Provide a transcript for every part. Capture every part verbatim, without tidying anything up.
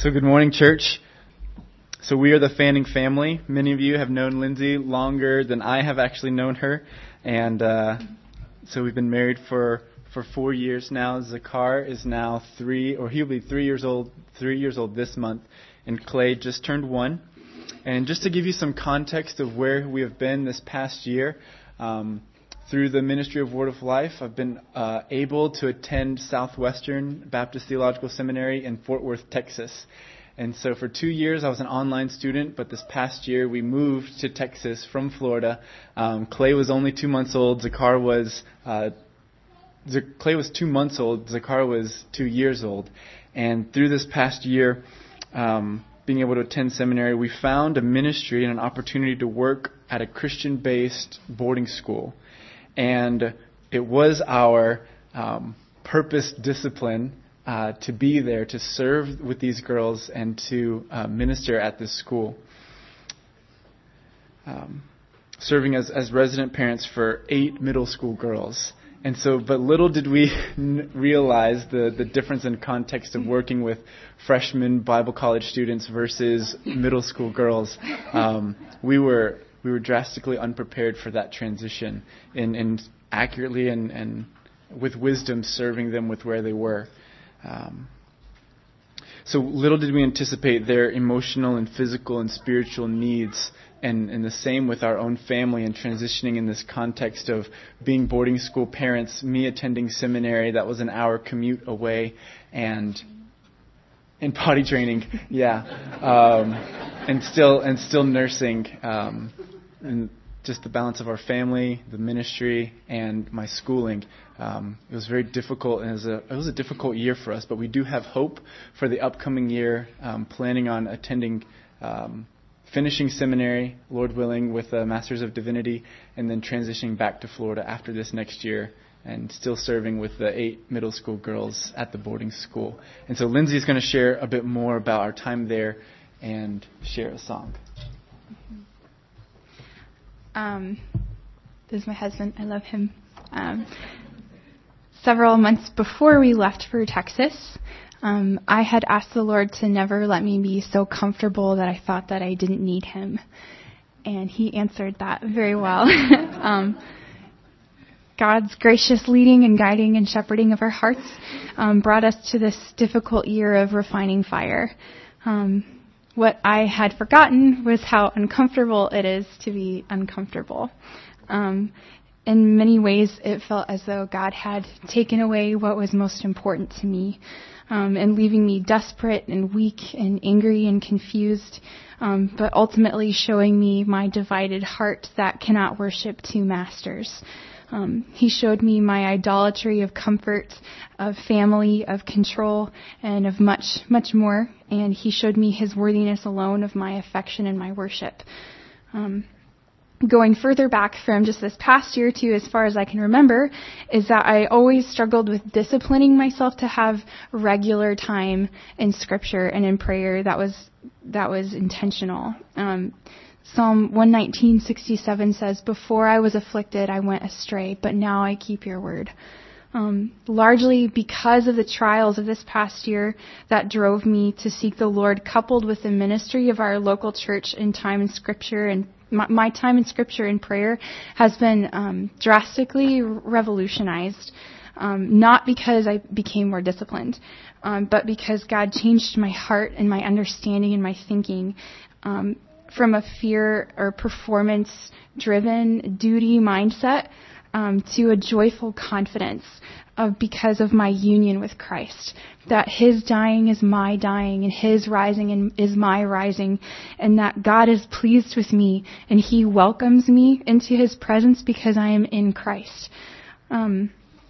So good morning, church. So we are the Fanning family. Many of you have known Lindsay longer than I have actually known her. And uh, so we've been married for, for four years now. Zakar is now three, or he'll be three years old, three years old this month. And Clay just turned one. And just to give you some context of where we have been this past year, um, through the ministry of Word of Life, I've been uh, able to attend Southwestern Baptist Theological Seminary in Fort Worth, Texas. And so for two years, I was an online student, but this past year, we moved to Texas from Florida. Um, Clay was only two months old. Zakar was, uh, Z- Clay was two months old. Zakar was two years old. And through this past year, um, being able to attend seminary, we found a ministry and an opportunity to work at a Christian-based boarding school. And it was our um, purpose discipline uh, to be there, to serve with these girls and to uh, minister at this school. Um, serving as, as resident parents for eight middle school girls. And so, but little did we n- realize the, the difference in context of working with freshman Bible college students versus middle school girls. Um, we were we were drastically unprepared for that transition, in, in accurately and, and with wisdom serving them with where they were. Um, so little did we anticipate their emotional and physical and spiritual needs. And, and the same with our own family and transitioning in this context of being boarding school parents, me attending seminary that was an hour commute away, and in potty training, yeah, um, and still and still nursing, um, and just the balance of our family, the ministry, and my schooling. Um, it was very difficult, and it was, a, it was a difficult year for us. But we do have hope for the upcoming year. Um, planning on attending. Um, Finishing seminary, Lord willing, with a Master's of Divinity, and then transitioning back to Florida after this next year, and still serving with the eight middle school girls at the boarding school. And so Lindsay is going to share a bit more about our time there and share a song. Um, this is my husband. I love him. Um, several months before we left for Texas, Um, I had asked the Lord to never let me be so comfortable that I thought that I didn't need Him. And He answered that very well. um, God's gracious leading and guiding and shepherding of our hearts um, brought us to this difficult year of refining fire. Um, what I had forgotten was how uncomfortable it is to be uncomfortable. Um, in many ways, it felt as though God had taken away what was most important to me. Um, and leaving me desperate and weak and angry and confused, um, but ultimately showing me my divided heart that cannot worship two masters. Um, he showed me my idolatry of comfort, of family, of control, and of much, much more. And he showed me his worthiness alone of my affection and my worship. Um, Going further back from just this past year to as far as I can remember, is that I always struggled with disciplining myself to have regular time in Scripture and in prayer that was that was intentional. Um, Psalm one nineteen sixty-seven says, "Before I was afflicted, I went astray, but now I keep your word." Um, largely because of the trials of this past year that drove me to seek the Lord, coupled with the ministry of our local church in time in Scripture and My, my time in Scripture and prayer has been um, drastically revolutionized, um, not because I became more disciplined, um, but because God changed my heart and my understanding and my thinking um, from a fear or performance-driven duty mindset um, to a joyful confidence of because of my union with Christ, that His dying is my dying and His rising is my rising, and that God is pleased with me and He welcomes me into His presence because I am in Christ. Um,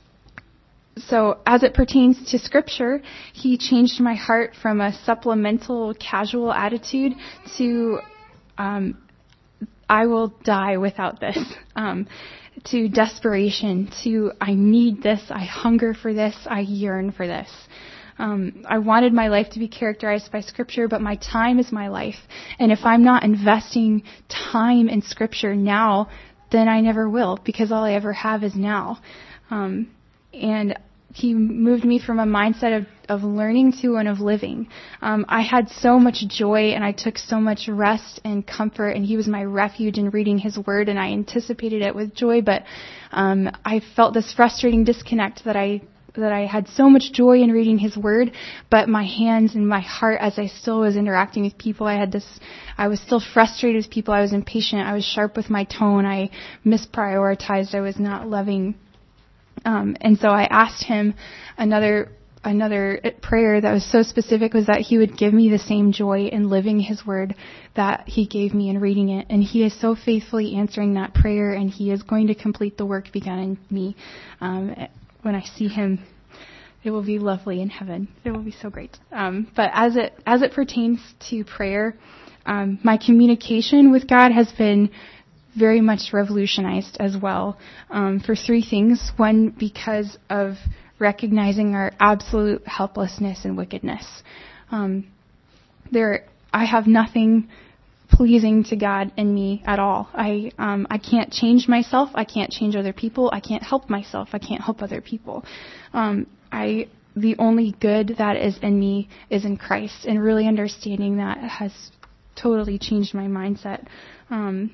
so as it pertains to Scripture, He changed my heart from a supplemental, casual attitude to um, I will die without this. Um, to desperation, to I need this, I hunger for this, I yearn for this. Um, I wanted my life to be characterized by Scripture, but my time is my life. And if I'm not investing time in Scripture now, then I never will, because all I ever have is now. Um, and He moved me from a mindset of, of learning to one of living. Um, I had so much joy, and I took so much rest and comfort, and He was my refuge in reading His Word, and I anticipated it with joy. But um, I felt this frustrating disconnect that I that I had so much joy in reading His Word, but my hands and my heart, as I still was interacting with people, I had this. I was still frustrated with people. I was impatient. I was sharp with my tone. I misprioritized. I was not loving. Um, and so I asked Him another another prayer that was so specific, was that He would give me the same joy in living His Word that He gave me in reading it. And He is so faithfully answering that prayer, and He is going to complete the work begun in me. Um, when I see Him, it will be lovely in heaven. It will be so great. Um, but as it as it pertains to prayer, um, my communication with God has been very much revolutionized as well, um, for three things. One, because of recognizing our absolute helplessness and wickedness. Um, there, I have nothing pleasing to God in me at all. I um, I can't change myself. I can't change other people. I can't help myself. I can't help other people. Um, I the only good that is in me is in Christ, and really understanding that has totally changed my mindset. Um,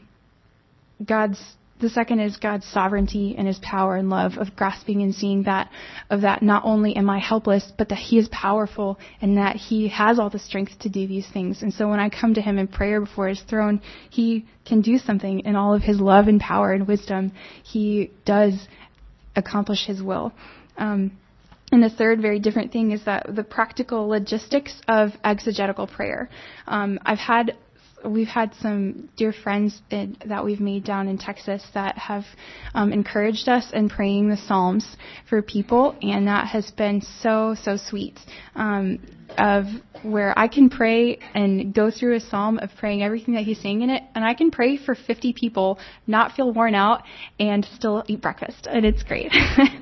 God's the second is God's sovereignty and His power and love, of grasping and seeing that, of that not only am I helpless, but that He is powerful and that He has all the strength to do these things. And so when I come to Him in prayer before His throne, He can do something in all of His love and power and wisdom. He does accomplish His will. Um, And the third very different thing is that the practical logistics of exegetical prayer. Um, I've had We've had some dear friends in, that we've made down in Texas that have um, encouraged us in praying the Psalms for people, and that has been so, so sweet. Um, of where I can pray and go through a psalm of praying everything that He's saying in it, and I can pray for fifty people, not feel worn out, and still eat breakfast, and it's great.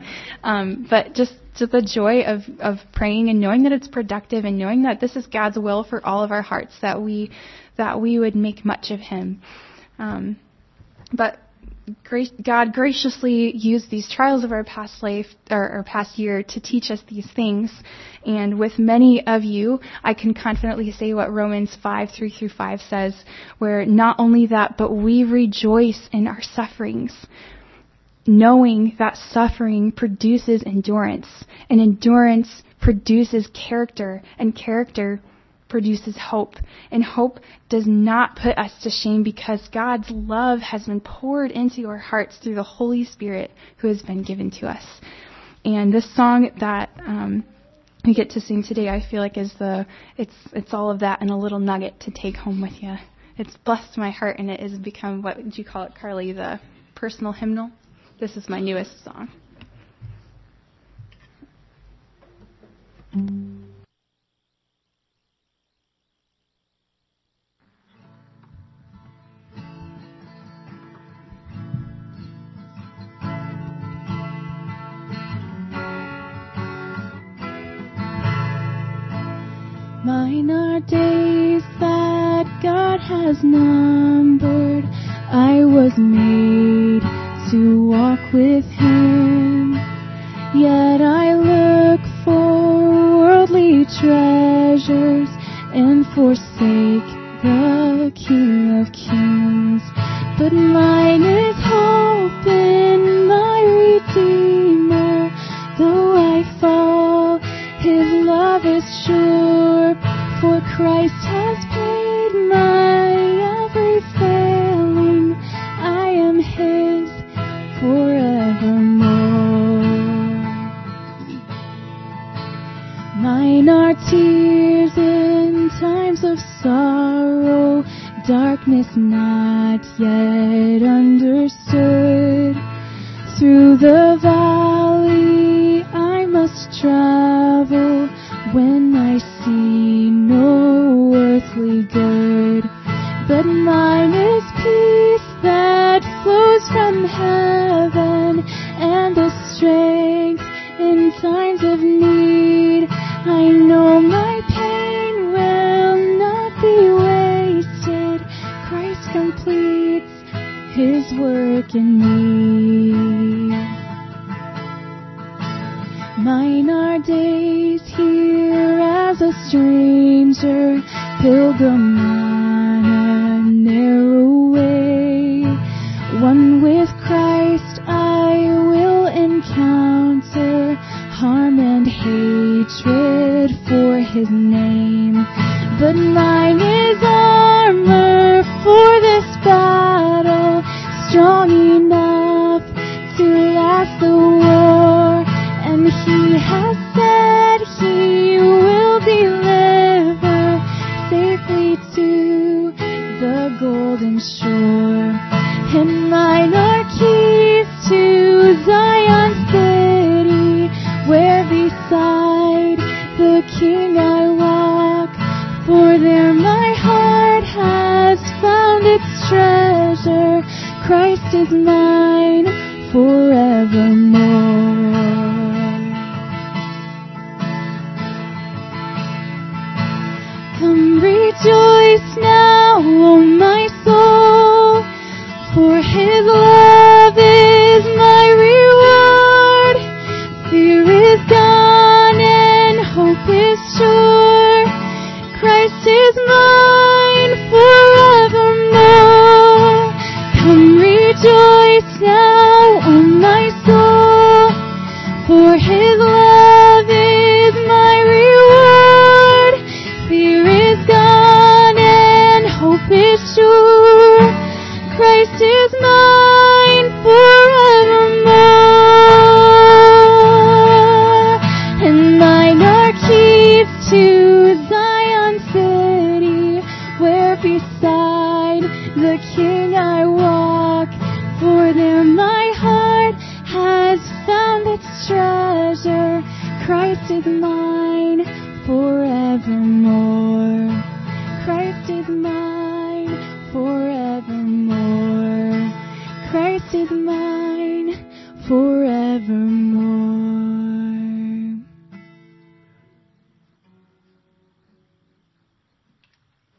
um, but just to the joy of, of praying and knowing that it's productive, and knowing that this is God's will for all of our hearts, that we that we would make much of Him. Um, but God graciously used these trials of our past life, or, or past year, to teach us these things. And with many of you, I can confidently say what Romans five, three through five says, where not only that, but we rejoice in our sufferings, knowing that suffering produces endurance, and endurance produces character, and character produces hope. And hope does not put us to shame, because God's love has been poured into our hearts through the Holy Spirit who has been given to us. And this song that um, we get to sing today, I feel like is the it's it's all of that in a little nugget to take home with you. It's blessed my heart, and it has become, what would you call it, Carly, the personal hymnal? This is my newest song. Mine are days that God has numbered. I was made to walk with Him. Yet I look for worldly treasures and forsake the King of Kings. But mine is hope in my Redeemer. Though I fall, His love is sure. For Christ has paid my every failing. I am His forevermore. Mine are tears in times of sorrow, darkness not yet understood. Through the valley I must travel when I see no earthly good. But mine is peace that flows from heaven, and the strength in times of need. I know my pain will not be wasted. Christ completes His work in me. My stranger, pilgrim on a narrow way. One with Christ I will encounter harm and hatred for his name. But mine is armor for this battle, strong enough to last the war. And he has said he will deliver safely to the golden shore. And mine are keys to Zion city, where beside the King I walk. For there my heart has found its treasure. Christ is mine forevermore. Come rejoice now, O my soul, for his love